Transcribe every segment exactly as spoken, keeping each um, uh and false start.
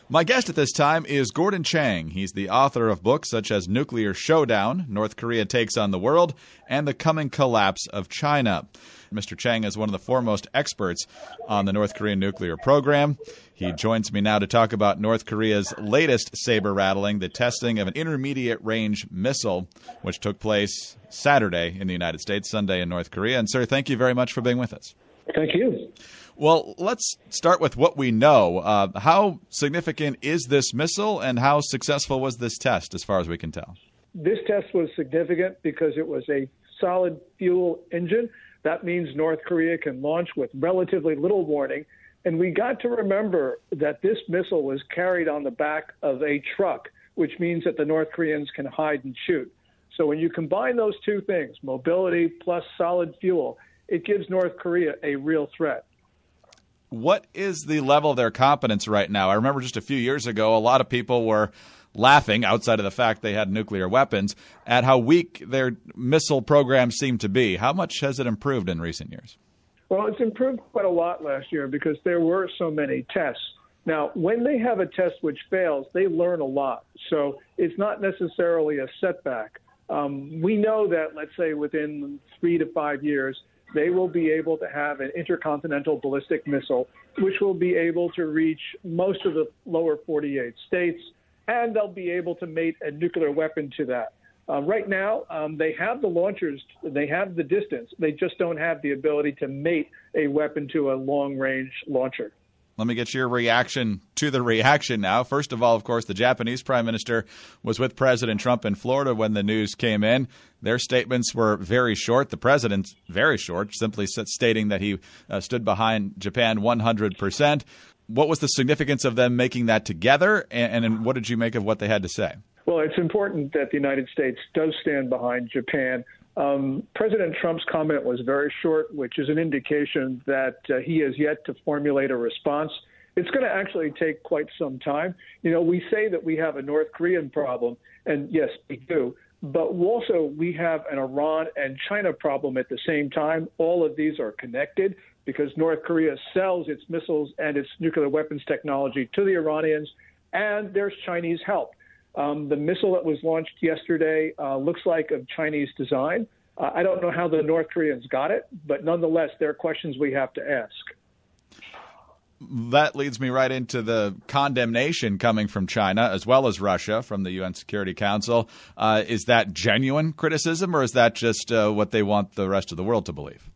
My guest at this time is Gordon Chang. He's the author of books such as Nuclear Showdown, North Korea Takes on the World, and The Coming Collapse of China. Mister Chang is one of the foremost experts on the North Korean nuclear program. He joins me now to talk about North Korea's latest saber-rattling, the testing of an intermediate-range missile, which took place Saturday in the United States, Sunday in North Korea. And, sir, thank you very much for being with us. Thank you. Well, let's start with what we know. Uh, how significant is this missile, and how successful was this test, as far as we can tell? This test was significant because it was a solid fuel engine. That means North Korea can launch with relatively little warning. And we got to remember that this missile was carried on the back of a truck, which means that the North Koreans can hide and shoot. So when you combine those two things, mobility plus solid fuel, it gives North Korea a real threat. What is the level of their competence right now? I remember just a few years ago, a lot of people were laughing, outside of the fact they had nuclear weapons, at how weak their missile program seemed to be. How much has it improved in recent years? Well, it's improved quite a lot last year because there were so many tests. Now, when they have a test which fails, they learn a lot. So it's not necessarily a setback. Um, we know that, let's say, within three to five years, they will be able to have an intercontinental ballistic missile, which will be able to reach most of the lower forty-eight states, and they'll be able to mate a nuclear weapon to that. Uh, right now, um, they have the launchers, they have the distance, they just don't have the ability to mate a weapon to a long-range launcher. Let me get your reaction to the reaction now. First of all, of course, the Japanese Prime Minister was with President Trump in Florida when the news came in. Their statements were very short. The president's very short, simply stating that he uh, stood behind Japan one hundred percent. What was the significance of them making that together, and, and what did you make of what they had to say? Well, it's important that the United States does stand behind Japan. Um, President Trump's comment was very short, which is an indication that uh, he has yet to formulate a response. It's going to actually take quite some time. You know, we say that we have a North Korean problem, and yes, we do. But also we have an Iran and China problem at the same time. All of these are connected because North Korea sells its missiles and its nuclear weapons technology to the Iranians, and there's Chinese help. Um, the missile that was launched yesterday uh, looks like of Chinese design. Uh, I don't know how the North Koreans got it, but nonetheless, there are questions we have to ask. That leads me right into the condemnation coming from China as well as Russia from the U N Security Council. Uh, is that genuine criticism, or is that just uh, what they want the rest of the world to believe?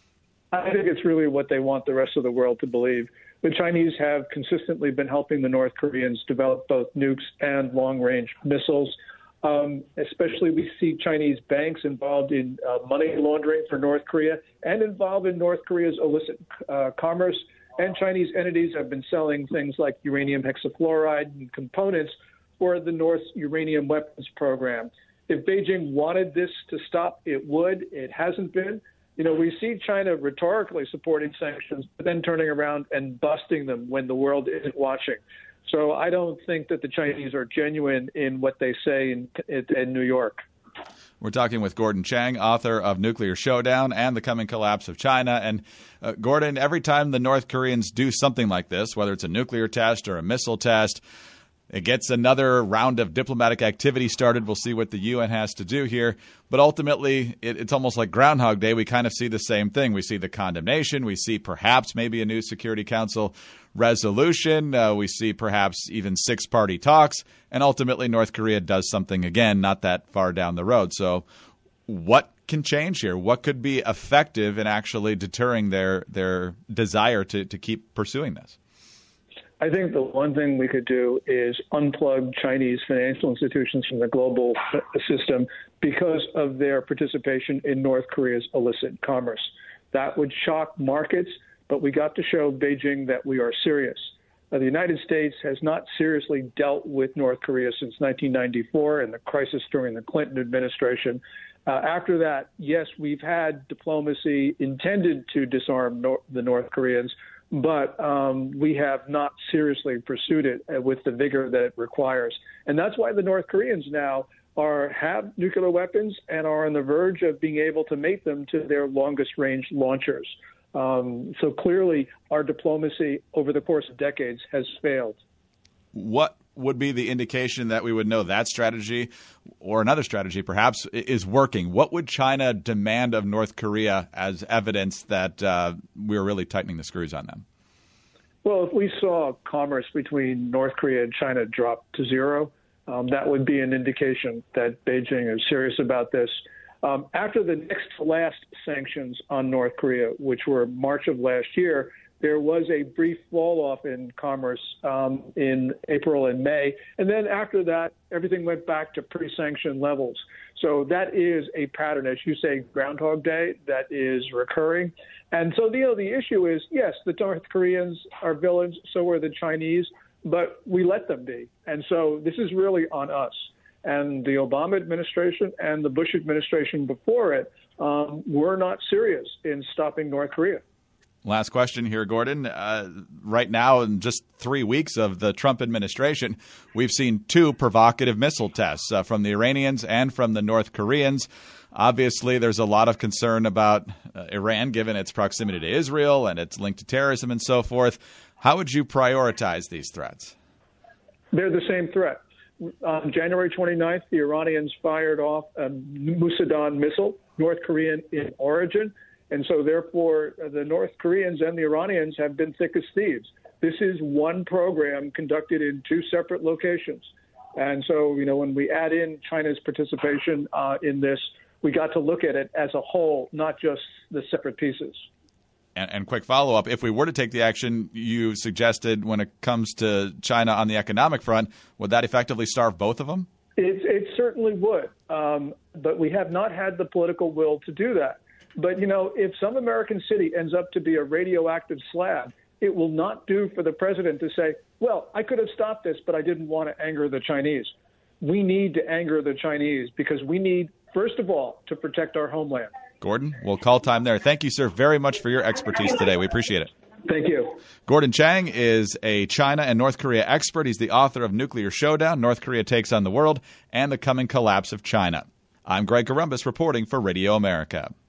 I think it's really what they want the rest of the world to believe. The Chinese have consistently been helping the North Koreans develop both nukes and long-range missiles. Um, especially we see Chinese banks involved in uh, money laundering for North Korea and involved in North Korea's illicit uh, commerce. And Chinese entities have been selling things like uranium hexafluoride and components for the North uranium weapons program. If Beijing wanted this to stop, it would. It hasn't been. You know, we see China rhetorically supporting sanctions, but then turning around and busting them when the world isn't watching. So I don't think that the Chinese are genuine in what they say in, in New York. We're talking with Gordon Chang, author of Nuclear Showdown and The Coming Collapse of China. And uh, Gordon, every time the North Koreans do something like this, whether it's a nuclear test or a missile test, it gets another round of diplomatic activity started. We'll see what the U N has to do here. But ultimately, it, it's almost like Groundhog Day. We kind of see the same thing. We see the condemnation. We see perhaps maybe a new Security Council resolution. Uh, we see perhaps even six-party talks. And ultimately, North Korea does something again, not that far down the road. So what can change here? What could be effective in actually deterring their, their desire to, to keep pursuing this? I think the one thing we could do is unplug Chinese financial institutions from the global system because of their participation in North Korea's illicit commerce. That would shock markets, but we got to show Beijing that we are serious. Uh, the United States has not seriously dealt with North Korea since nineteen ninety-four and the crisis during the Clinton administration. Uh, after that, yes, we've had diplomacy intended to disarm nor- the North Koreans, but um, we have not seriously pursued it uh, with the vigor that it requires. And that's why the North Koreans now are have nuclear weapons and are on the verge of being able to mate them to their longest-range launchers. Um, so clearly, our diplomacy over the course of decades has failed. what would be the indication that we would know that strategy or another strategy perhaps is working? What would China demand of North Korea as evidence that uh, we're really tightening the screws on them? Well, if we saw commerce between North Korea and China drop to zero, um, that would be an indication that Beijing is serious about this. Um, after the next to last sanctions on North Korea, which were March of last year, there was a brief fall off in commerce um, in April and May. And then after that, everything went back to pre-sanction levels. So that is a pattern, as you say, Groundhog Day, that is recurring. And so, you know, the issue is, yes, the North Koreans are villains, so are the Chinese, but we let them be. And so this is really on us. And the Obama administration and the Bush administration before it um, were not serious in stopping North Korea. Last question here, Gordon. Uh, right now, in just three weeks of the Trump administration, we've seen two provocative missile tests uh, from the Iranians and from the North Koreans. Obviously, there's a lot of concern about uh, Iran, given its proximity to Israel and its link to terrorism and so forth. How would you prioritize these threats? They're the same threat. On January twenty-ninth, the Iranians fired off a Musadan missile, North Korean in origin. And so, therefore, the North Koreans and the Iranians have been thick as thieves. This is one program conducted in two separate locations. And so, you know, when we add in China's participation uh, in this, we got to look at it as a whole, not just the separate pieces. And, and quick follow-up, if we were to take the action you suggested when it comes to China on the economic front, would that effectively starve both of them? It, it certainly would. Um, but we have not had the political will to do that. But, you know, if some American city ends up to be a radioactive slab, it will not do for the president to say, well, I could have stopped this, but I didn't want to anger the Chinese. We need to anger the Chinese because we need, first of all, to protect our homeland. Gordon, we'll call time there. Thank you, sir, very much for your expertise today. We appreciate it. Thank you. Gordon Chang is a China and North Korea expert. He's the author of Nuclear Showdown, North Korea Takes on the World, and the Coming Collapse of China. I'm Greg Corombos reporting for Radio America.